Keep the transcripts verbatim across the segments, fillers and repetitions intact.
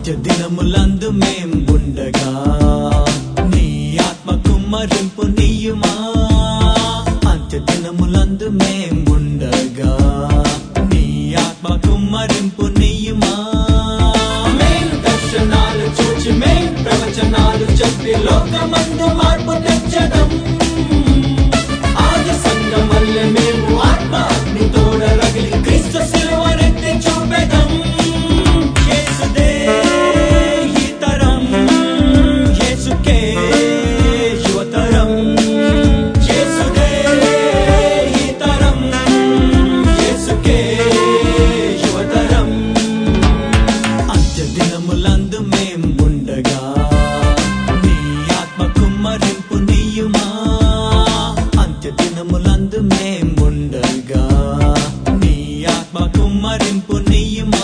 అంత్య దినములందు మేం ఉండగా నీ ఆత్మ కుమ్మరింపు నీయుమా. అంత్య దినములందు మేం ఉండగా నీ ఆత్మ కుమ్మరింపు నీయుమా. మేం దర్శనాలు చూచి మేం ప్రవచనాలు చెప్పి లోకమందు మార్పు తెచ్చడం. ఆది సంగమల్లె మేము ఆత్మ అగ్ని తోడ రగిలి క్రీస్తు సిలువనెత్తి చూపెదం. దినములందు మేం ఉండగా నీ ఆత్మ కుమ్మరింపు నీయుమా. అంత్య దినములందు మేం ఉండగా నీ ఆత్మ కుమ్మరింపు నీయుమా.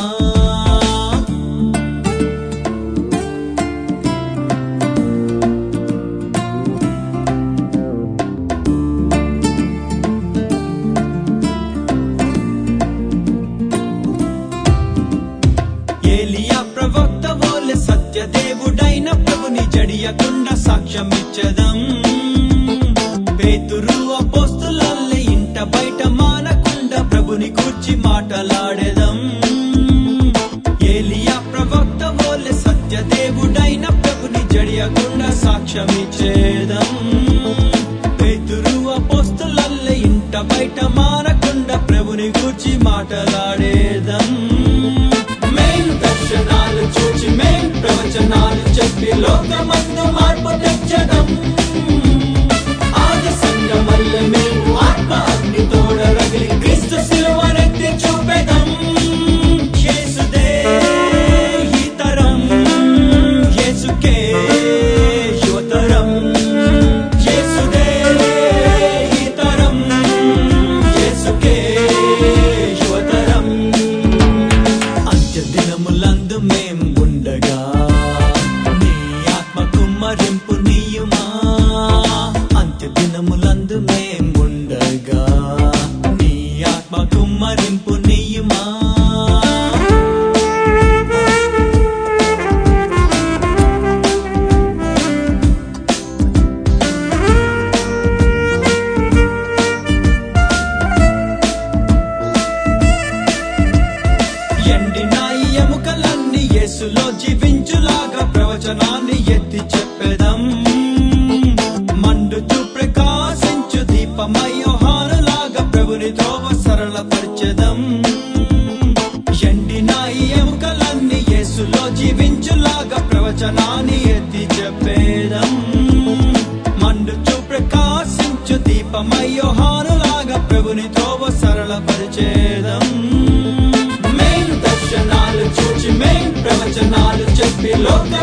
ఏలియా ప్రవక్త వోలె సత్యదేవుడైన ప్రభుని జడియకుండా సాక్ష్యమిచ్చదం. పేతురు అపోస్తులల్లే ఇంట బయట మానకుండా ప్రభుని గూర్చి మాటలాడెదం. ఏలియా ప్రవక్త వోలె సత్యదేవుడైన ప్రభుని జడియకుండా సాక్ష్యమిచ్చేదం. పేతురు అపోస్తులల్లే ఇంట బయట మానకుండా ప్రభుని గూర్చి మాటలాడేదం. దర్శనాలు చూచి మేం ప్రవచనాలు చెప్పి లోకమందు మార్పు తెచ్చడం. ఆది సంగమల్లె మేము ఆత్మ అగ్ని తోడ రగిలి క్రీస్తు సిలువనెత్తి చూపెదం. యేసుదే ఈ తరం, యేసుకే యువతరం. యేసుదే ఈ తరం, యేసుకే యువతరం. అంత్య దినములందు మేం ఉండగా నీ ఆత్మ కుమ్మరింపు నీయుమా. అంత్య దినములందు మేం ఉండగా నీ ఆత్మ కుమ్మరింపు నీయుమా. ఎండిన ఎముకలన్నీ యేసులో జీవించులాగా ప్రవచనాన్ని ఎత్తి చెప్పెదం. మండుతూ ప్రకాశించు దీపమై యోహానులాగా ప్రభుని త్రోవ సరళపరచెదం. ఎండిన ఎముకలన్నీ యేసులో జీవించులాగా ప్రవచనాన్ని ఎత్తి చెప్పేదం. మండుతూ ప్రకాశించు దీపమై యోహానులాగా ప్రభుని త్రోవ సరళపరిచేదం. దర్శనాలు చూచి మేం ప్రవచనాలు చెప్పి లోక